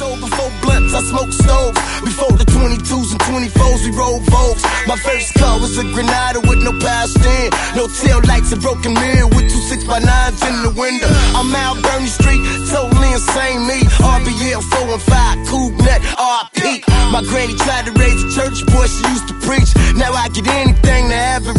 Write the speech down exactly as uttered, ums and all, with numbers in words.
sold before blunts, I smoked stoves. Before the twenty-twos and twenty-fours, we rolled Vogues. My first car was a Granada with no power steering, no tail lights, a broken mirror with two six by nines in the window. I'm out Bernie Street, totally insane me. R B L four and five, Cool Nut, R I P. My granny tried to raise a church boy, she used to preach. Now I get anything to have